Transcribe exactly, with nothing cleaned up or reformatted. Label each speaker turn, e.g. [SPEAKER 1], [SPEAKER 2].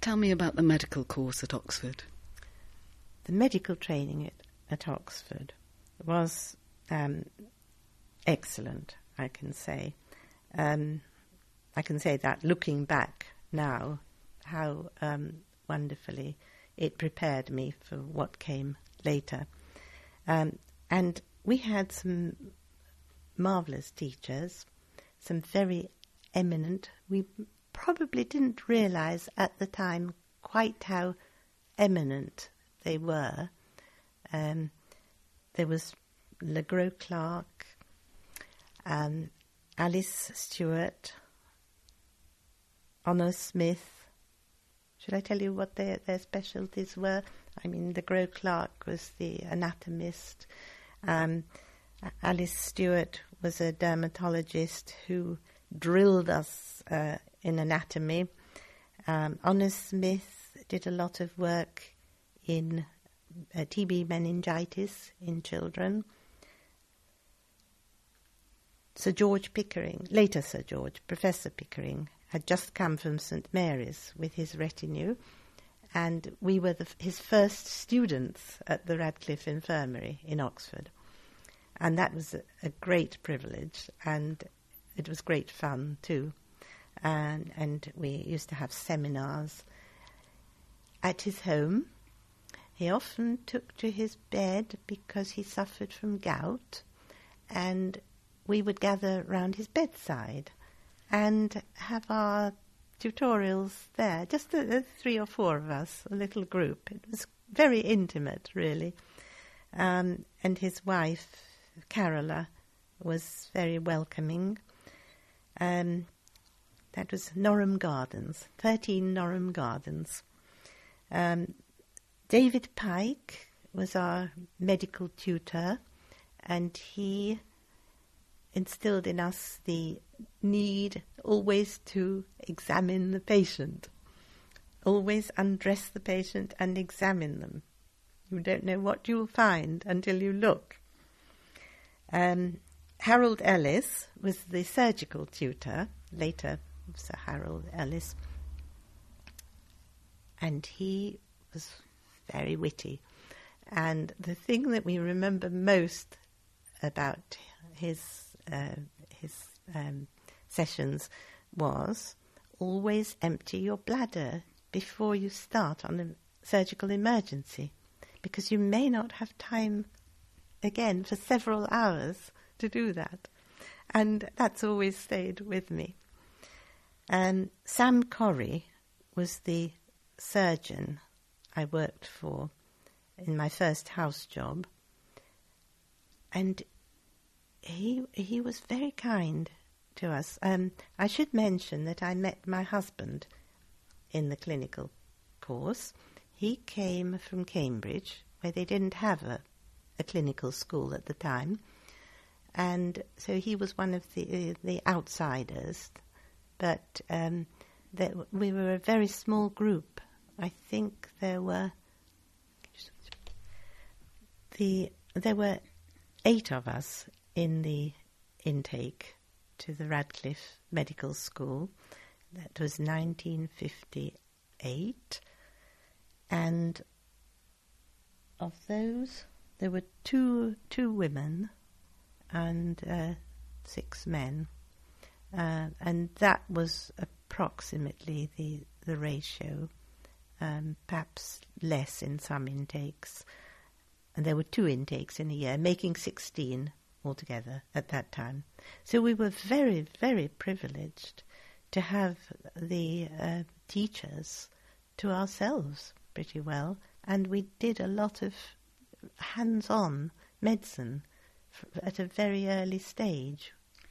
[SPEAKER 1] Tell me about the medical course at Oxford.
[SPEAKER 2] The medical training at, at Oxford was um, excellent, I can say. Um, I can say that looking back now, how um, wonderfully it prepared me for what came later. Um, and we had some marvellous teachers, some very eminent. We probably didn't realise at the time quite how eminent they were. Um, there was Le Gros Clark, um, Alice Stewart, Honor Smith. Should I tell you what their, their specialties were? I mean, Le Gros Clark was the anatomist. Um, Alice Stewart was a dermatologist who drilled us uh, in anatomy. Um, Honor Smith did a lot of work in uh, T B meningitis in children. Sir George Pickering, later Sir George, Professor Pickering, had just come from St Mary's with his retinue, and we were the, his first students at the Radcliffe Infirmary in Oxford. And that was a, a great privilege, and it was great fun too. And, and we used to have seminars at his home. He often took to his bed because he suffered from gout, and we would gather round his bedside and have our tutorials there, just the, the three or four of us, a little group. It was very intimate, really. Um, and his wife, Carola, was very welcoming. Um, that was Norham Gardens, thirteen Norham Gardens. Um, David Pike was our medical tutor, and he instilled in us the need always to examine the patient, always undress the patient and examine them. You don't know what you'll find until you look. Um, Harold Ellis was the surgical tutor, later Sir Harold Ellis, and he was very witty. And the thing that we remember most about his uh, his um, sessions was always empty your bladder before you start on a surgical emergency, because you may not have time again for several hours to do that. And that's always stayed with me. And Sam Corrie was the surgeon I worked for in my first house job. And he he was very kind to us. Um, I should mention that I met my husband in the clinical course. He came from Cambridge, where they didn't have a, a clinical school at the time. And so he was one of the uh, the outsiders. But um, there, we were a very small group. I think there were the there were eight of us in the intake to the Radcliffe Medical School. That was nineteen fifty-eight. And of those, there were two two women and uh, six men. Uh, and that was approximately the, the ratio, um, perhaps less in some intakes. And there were two intakes in a year, making sixteen altogether at that time. So we were very, very privileged to have the uh, teachers to ourselves pretty well. And we did a lot of hands-on medicine f- at a very early stage,